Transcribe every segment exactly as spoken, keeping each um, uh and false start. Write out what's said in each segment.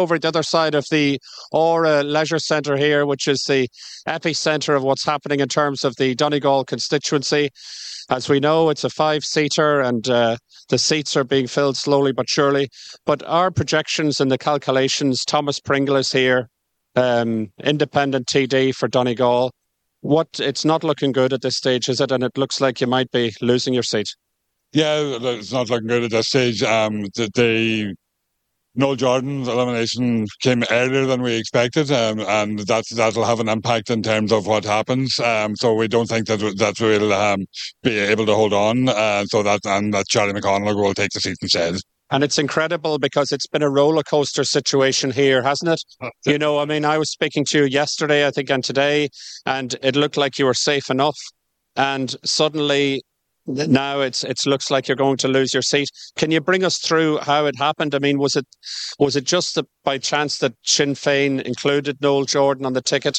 over the other side of the Aura Leisure Centre here, which is the epicentre of what's happening in terms of the Donegal constituency. As we know, it's a five-seater and uh, the seats are being filled slowly but surely. But our projections and the calculations, Thomas Pringle is here, um, independent T D for Donegal. What, it's not looking good at this stage, is it? And it looks like you might be losing your seat. Yeah, it's not looking good at this stage. Um, the, the Noel Jordan's elimination came earlier than we expected, um, and that that'll have an impact in terms of what happens. Um, so we don't think that that we'll um, be able to hold on. Uh, so that and that Charlie McConalogue will take the seat instead. And it's incredible because it's been a roller coaster situation here, hasn't it? You know, I mean, I was speaking to you yesterday, I think, and today, and it looked like you were safe enough, and suddenly now it's it looks like you're going to lose your seat. Can you bring us through how it happened? I mean, was it was it just that by chance that Sinn Féin included Noel Jordan on the ticket?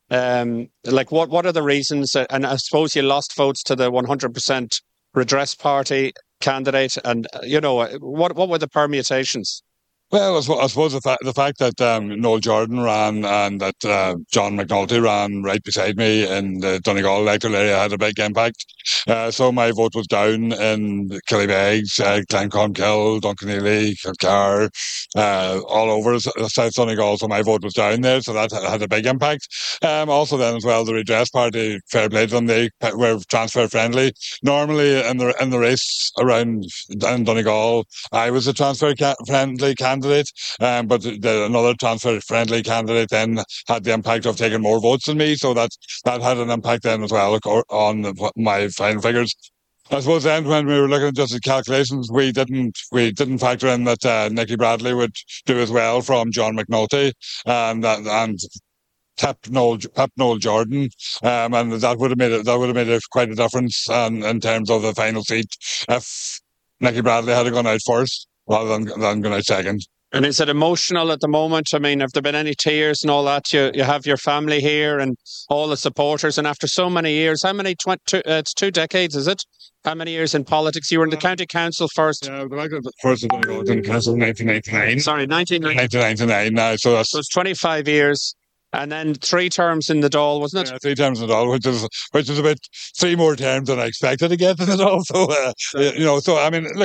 Um, like, what what are the reasons? And I suppose you lost votes to the one hundred percent Redress Party candidate, and you know, what what were the permutations? Well, I suppose the, fa- the fact that um, Noel Jordan ran and that uh, John McNulty ran right beside me in the Donegal electoral area had a big impact. Uh, so my vote was down in Killybegs, uh, Glenconkill, Duncanely, Kilcar, uh, all over South Donegal. So my vote was down there. So that had a big impact. Um, also then as well, the Redress Party, fair play to them, they were transfer friendly. Normally in the in the race around in Donegal, I was a transfer ca- friendly candidate. Um, but the, another transfer-friendly candidate then had the impact of taking more votes than me, so that that had an impact then as well on the, my final figures. I suppose then when we were looking at just the calculations, we didn't we didn't factor in that uh, Nicky Bradley would do as well from John McNulty and and. and Tap Noel, Tap Noel Jordan, um, and that would have made it. That would have made it quite a difference um, in terms of the final seat if Nicky Bradley had gone out first rather than than going out second. And is it emotional at the moment? I mean, have there been any tears and all that? You you have your family here and all the supporters, and after so many years, how many? twenty, two, uh, it's two decades, is it? How many years in politics? You were in the county council first. Yeah, the first of all, in council nineteen ninety-nine. Sorry, nineteen ninety-nine. Now, so that's so it's twenty-five years. And then three terms in the Dáil, wasn't it? Yeah, three terms in the Dáil, which is which is about three more terms than I expected to get in the Dáil. So, uh, you know, so I mean, look,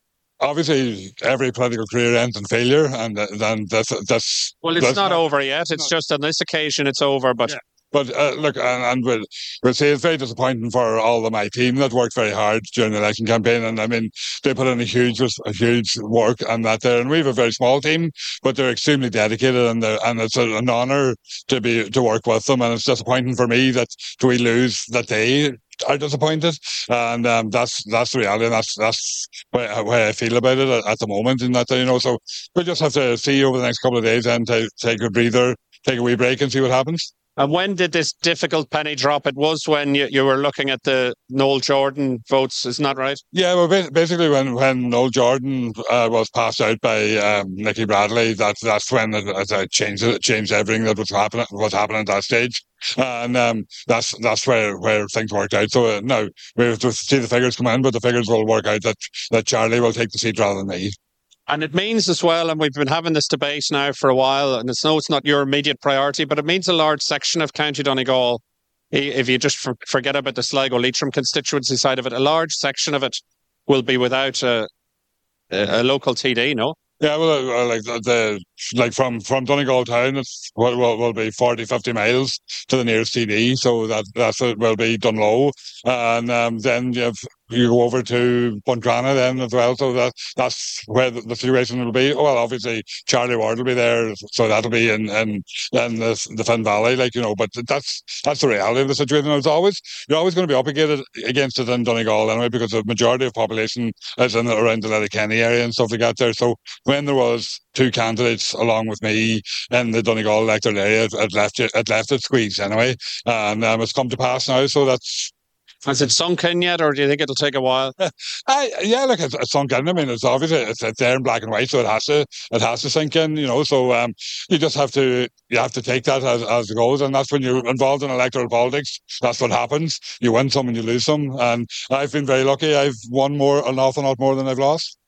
obviously every political career ends in failure, and then that's that's. Well, it's that's not, not over yet. It's not, just on this occasion it's over, but. Yeah. But uh, look, and, and we'll, we'll say it's very disappointing for all of my team that worked very hard during the election campaign. And I mean, they put in a huge, a huge work on that there. And we have a very small team, but they're extremely dedicated, and and it's an honour to be to work with them. And it's disappointing for me that we lose that they are disappointed, and um, that's that's the reality, and that's that's why, why I feel about it at, at the moment. In that, you know, so we just have to see over the next couple of days and take take a breather, take a wee break, and see what happens. And when did this difficult penny drop? It was when you, you were looking at the Noel Jordan votes, isn't that right? Yeah, well, basically when, when Noel Jordan uh, was passed out by um, Nicky Bradley, that, that's when it, it changed it changed everything that was happening was happening at that stage. And um, that's that's where, where things worked out. So uh, now we have to see the figures come in, but the figures will work out that, that Charlie will take the seat rather than me. And it means as well, and we've been having this debate now for a while, and it's no, it's not your immediate priority, but it means a large section of County Donegal, if you just for, forget about the Sligo Leitrim constituency side of it, a large section of it will be without a, a, a local T D, no? Yeah, well, uh, like the, the like from, from Donegal town, it's will, will, will be forty, fifty miles to the nearest T D, so that that's it will be Dunlow, and um, then you have, you go over to Bundrana then as well, so that that's where the, the situation will be. Well, obviously Charlie Ward will be there, so that'll be in in, in the, the Finn Valley, like, you know. But that's that's the reality of the situation. It's always you're always going to be up against against it in Donegal anyway, because the majority of population is in around the Letterkenny area and stuff like that there. So when there was two candidates along with me in the Donegal electoral area, it, it left it, it left it squeezed anyway, and um, it's come to pass now. So that's. Has it sunk in yet, or do you think it'll take a while? I, yeah, look, it's, it's sunk in. I mean, it's obviously it's, it's there in black and white, so it has to it has to sink in, you know. So um, you just have to you have to take that as, as it goes, and that's when you're involved in electoral politics. That's what happens. You win some and you lose some, and I've been very lucky. I've won more, an awful lot more than I've lost.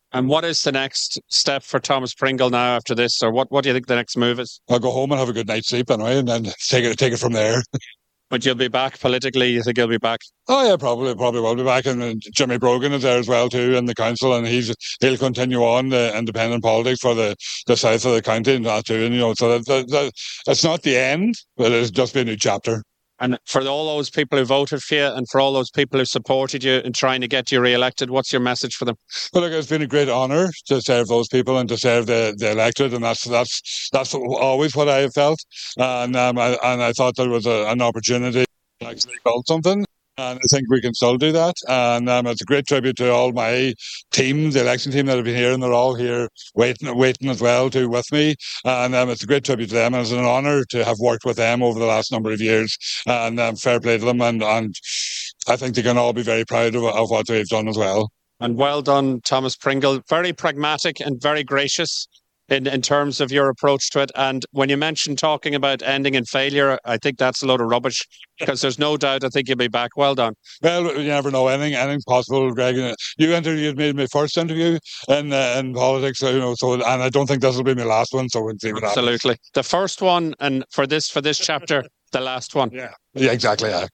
And what is the next step for Thomas Pringle now after this, or what, what do you think the next move is? I'll go home and have a good night's sleep anyway, and then take it take it from there. But you'll be back politically. You think you'll be back? Oh yeah, probably, probably will be back. And uh, Jimmy Brogan is there as well too in the council, and he's he'll continue on the independent politics for the, the south of the county and that too. And you know, so that, that, that it's not the end, but it's just been a new chapter. And for all those people who voted for you, and for all those people who supported you in trying to get you re-elected, what's your message for them? Well, look, it's been a great honour to serve those people and to serve the, the electorate, and that's that's that's always what I have felt. And um, I, and I thought there was a, an opportunity to actually build something. And I think we can still do that. And um, it's a great tribute to all my team, the election team that have been here, and they're all here waiting, waiting as well too with me. And um, it's a great tribute to them, and it's an honour to have worked with them over the last number of years. And um, fair play to them, and, and I think they can all be very proud of, of what they've done as well. And well done, Thomas Pringle. Very pragmatic and very gracious in, in terms of your approach to it. And when you mentioned talking about ending in failure, I think that's a load of rubbish, because there's no doubt I think you'll be back. Well done. Well, you never know. Anything, anything's possible, Greg. You interviewed me in my first interview in uh, in politics, you know. So, and I don't think this will be my last one. So we'll see what happens. Absolutely, the first one, and for this for this chapter, the last one. Yeah, yeah, exactly. Yeah.